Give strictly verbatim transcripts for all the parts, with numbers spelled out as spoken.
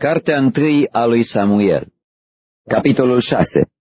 Cartea întâi a lui Samuel, capitolul șase.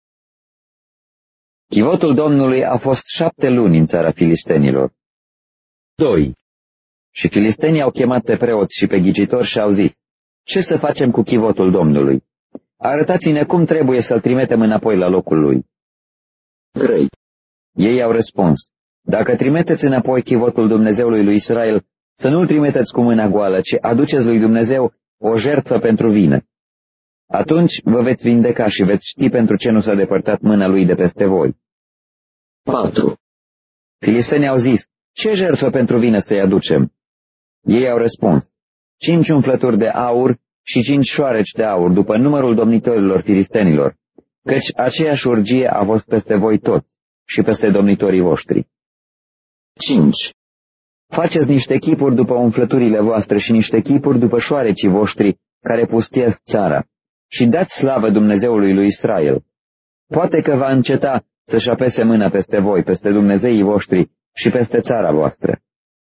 Chivotul Domnului a fost șapte luni în țara filistenilor. doi. Și filistenii au chemat pe preoți și pe ghicitori și au zis: ce să facem cu chivotul Domnului? Arătați-ne cum trebuie să-l trimitem înapoi la locul lui. trei. Ei au răspuns: dacă trimiteți înapoi chivotul Dumnezeului lui Israel, să nu-l trimiteți cu mâna goală, ci aduceți lui Dumnezeu o jertfă pentru vină. Atunci vă veți vindeca și veți ști pentru ce nu s-a depărtat mâna lui de peste voi. patru. Filistenii au zis: ce jertfă pentru vină să-i aducem? Ei au răspuns: cinci umflături de aur și cinci șoareci de aur, după numărul domnitorilor filistenilor, căci aceeași urgie a fost peste voi toți și peste domnitorii voștri. cinci. Faceți niște chipuri după umflăturile voastre și niște chipuri după șoarecii voștri care pustiesc țara și dați slavă Dumnezeului lui Israel. Poate că va înceta să-și apese mâna peste voi, peste Dumnezeii voștri și peste țara voastră.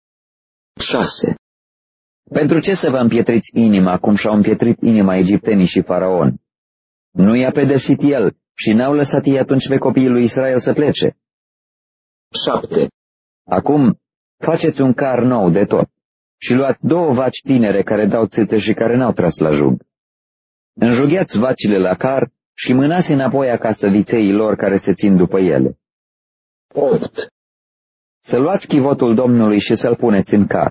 șase. Pentru ce să vă împietriți inima, cum și-au împietrit inima egiptenii și faraon? Nu i-a pedepsit el și n-au lăsat ei atunci pe copiii lui Israel să plece. șapte. Acum faceți un car nou de tot și luați două vaci tinere care dau țâțe și care n-au tras la jug. Înjugheați vacile la car și mânați înapoi acasă vițeii lor care se țin după ele. opt. Să luați chivotul Domnului și să-l puneți în car.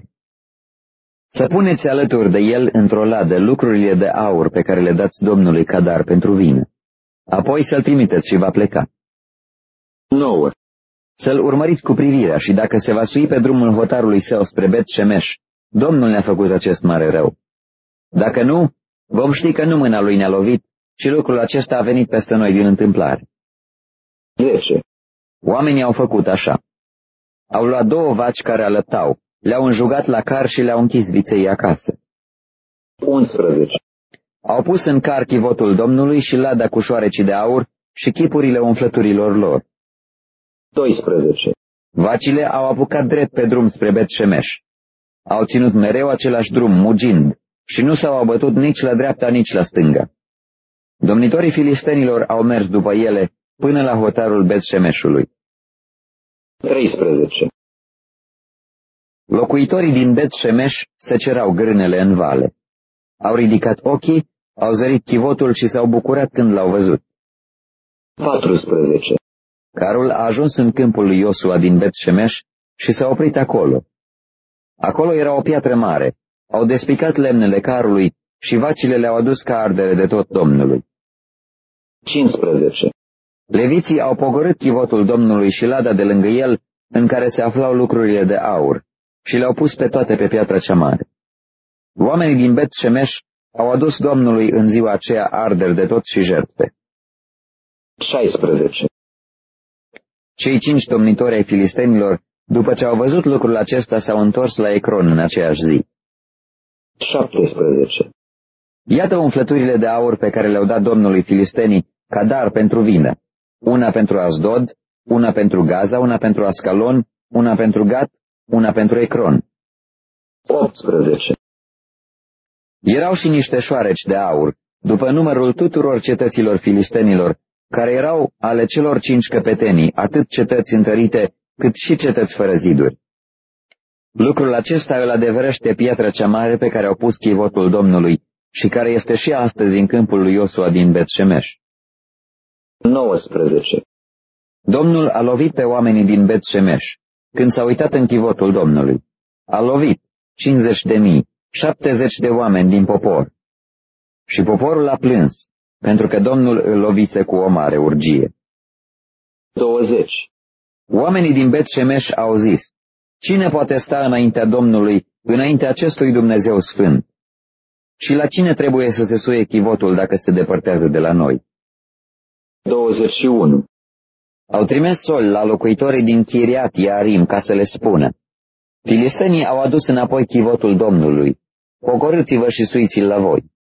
Să puneți alături de el într-o ladă lucrurile de aur pe care le dați Domnului ca dar pentru vină. Apoi să-l trimiteți și va pleca. nouă. Să-l urmăriți cu privirea și dacă se va sui pe drumul hotarului său spre Bet-Shemesh, Domnul ne-a făcut acest mare rău. Dacă nu, vom ști că nu mâna lui ne-a lovit și lucrul acesta a venit peste noi din întâmplare. zece. Oamenii au făcut așa. Au luat două vaci care alăptau, le-au înjugat la car și le-au închis viței acasă. unsprezece. Au pus în car chivotul Domnului și lada cu șoarecii de aur și chipurile umflăturilor lor. doisprezece. Vacile au apucat drept pe drum spre Bet-Shemesh. Au ținut mereu același drum, mugind, și nu s-au abătut nici la dreapta, nici la stânga. Domnitorii filistenilor au mers după ele până la hotarul Bet-Shemeshului. treisprezece. Locuitorii din Bet-Shemesh se cerau grânele în vale. Au ridicat ochii, au zărit chivotul și s-au bucurat când l-au văzut. paisprezece. Carul a ajuns în câmpul lui Iosua din Bet-Shemesh și s-a oprit acolo. Acolo era o piatră mare. Au despicat lemnele carului și vacile le-au adus ca ardere de tot Domnului. cincisprezece. Leviții au pogorât chivotul Domnului și lada de lângă el, în care se aflau lucrurile de aur, și le-au pus pe toate pe piatra cea mare. Oamenii din Bet-Shemesh au adus Domnului în ziua aceea arderi de tot și jertfe. șaisprezece. Cei cinci domnitori ai filistenilor, după ce au văzut lucrul acesta, s-au întors la Ecron în aceeași zi. șaptesprezece. Iată umflăturile de aur pe care le-au dat Domnului filistenii ca dar pentru vină, una pentru Asdod, una pentru Gaza, una pentru Ascalon, una pentru Gat, una pentru Ecron. optsprezece. Erau și niște șoareci de aur, după numărul tuturor cetăților filistenilor, care erau ale celor cinci căpetenii, atât cetăți întărite, cât și cetăți fără ziduri. Lucrul acesta îl adeverește piatra cea mare pe care au pus chivotul Domnului și care este și astăzi în câmpul lui Iosua din Bet-Shemesh. nouăsprezece. Domnul a lovit pe oamenii din Bet-Shemesh când s-a uitat în chivotul Domnului. A lovit cincizeci de mii, șaptezeci de oameni din popor. Și poporul a plâns, pentru că Domnul îl lovise cu o mare urgie. douăzeci. Oamenii din Bet-Shemesh au zis: cine poate sta înaintea Domnului, înaintea acestui Dumnezeu sfânt? Și la cine trebuie să se suie chivotul dacă se depărtează de la noi? douăzeci și unu. Au trimis sol la locuitorii din Chiriat Iarim ca să le spună: filistenii au adus înapoi chivotul Domnului, pogorâți-vă și suiți-l la voi.